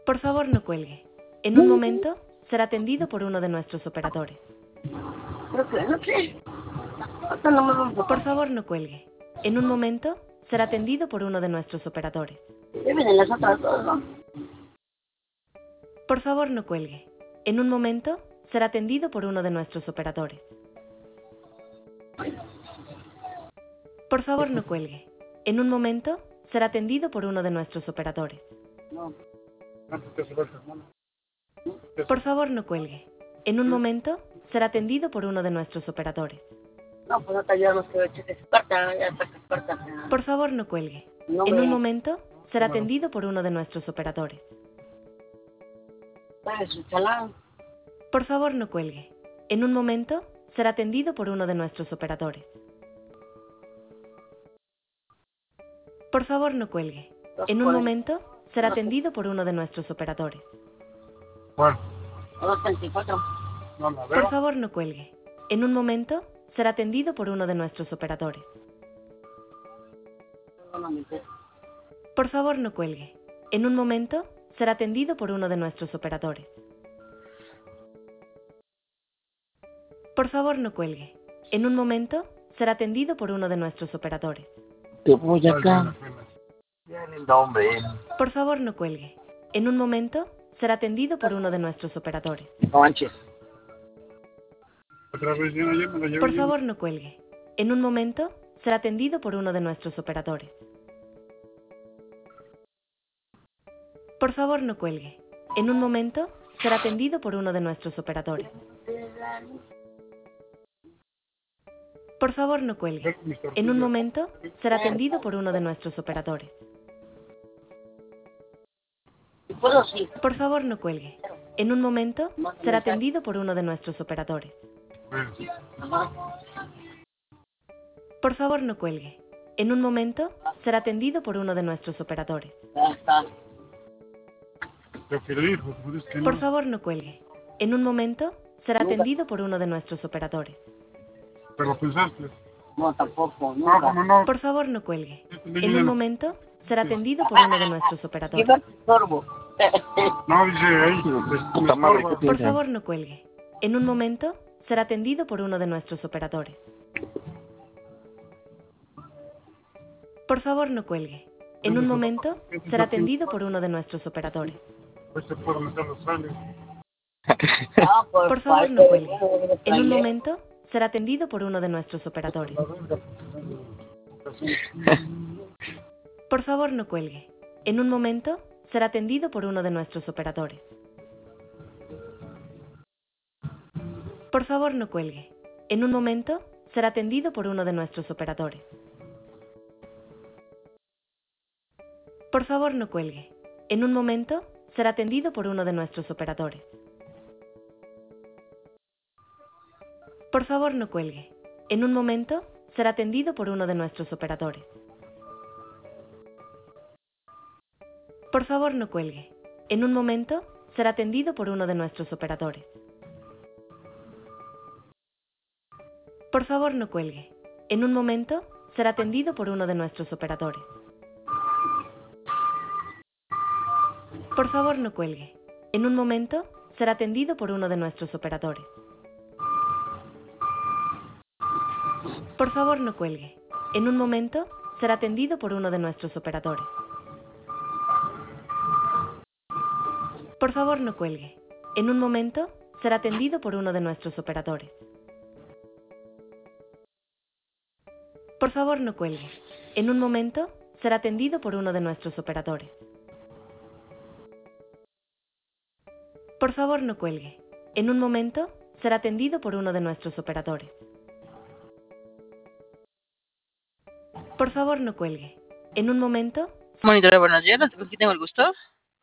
Por favor, no cuelgue. En un momento será atendido por uno de nuestros operadores. Por favor, no cuelgue. En un momento será atendido por uno de nuestros operadores. Por favor, no cuelgue. En un momento será atendido por uno de nuestros operadores. Por favor, no cuelgue. En un momento será atendido por uno de nuestros operadores. Por favor, no cuelgue. En un momento será atendido por uno de nuestros operadores. Por favor, no cuelgue. En un momento será atendido por uno de nuestros operadores. Por favor, no cuelgue. En un momento será atendido por uno de nuestros operadores. Por favor, no cuelgue. En un momento será atendido por uno de nuestros operadores. Bueno, Por favor, no cuelgue. En un momento será atendido por uno de nuestros operadores. Por favor, no cuelgue. En un momento será atendido por uno de nuestros operadores. Por favor, no cuelgue. En un momento será atendido por uno de nuestros operadores. Te voy acá. ya lindo hombre. Por favor, no cuelgue. En un momento será atendido por uno de nuestros operadores. No manches. Otra vez yo ayer me lo llevé. Por favor, no cuelgue. En un momento será atendido por uno de nuestros operadores. Por favor, no cuelgue. En un momento será atendido por uno de nuestros operadores. Por favor, no cuelgue. En un momento será atendido por uno de nuestros operadores. Por favor, no cuelgue. En un momento será atendido por uno de nuestros operadores. Por favor, no cuelgue. En un momento será atendido por uno de nuestros operadores. Yo quiero ir, pues es que no. Por favor, no cuelgue. En un momento será atendido por uno de nuestros operadores. Pero pensaste. No, tampoco. No, como no. Por favor, no cuelgue. En un momento será atendido por uno de nuestros operadores. No, dice ahí. Puta madre, ¿qué Por piensas? favor, no cuelgue. En un momento será atendido por uno de nuestros operadores. Por favor, no cuelgue. En un momento será atendido por uno de nuestros operadores. Pues se pueden meter los años. Por favor, no cuelgue. En un momento será atendido por uno de nuestros operadores. Por favor, no cuelgue. En un momento será atendido por uno de nuestros operadores. Por favor, no cuelgue. En un momento será atendido por uno de nuestros operadores. Por favor, no cuelgue. En un momento será atendido por uno de nuestros operadores. Por favor, no cuelgue. En un momento será atendido por uno de nuestros operadores. Por favor, no cuelgue. En un momento será atendido por uno de nuestros operadores. Por favor, no cuelgue. En un momento será atendido por uno de nuestros operadores. Por favor, no cuelgue. En un momento será atendido por uno de nuestros operadores. Por favor, no cuelgue. En un momento será atendido por uno de nuestros operadores. Por favor, no cuelgue. En un momento será atendido por uno de nuestros operadores. Por favor, no cuelgue. En un momento será atendido por uno de nuestros operadores. Por favor, no cuelgue. En un momento será atendido por uno de nuestros operadores. Por favor, no cuelgue. En un momento... Monitor, buenos días. ¿Con quién tengo el gusto?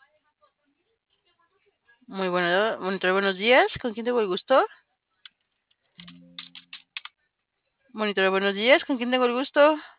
Muy bueno. Monitor, buenos días. ¿Con quién tengo el gusto? Monitor, buenos días. ¿Con quién tengo el gusto?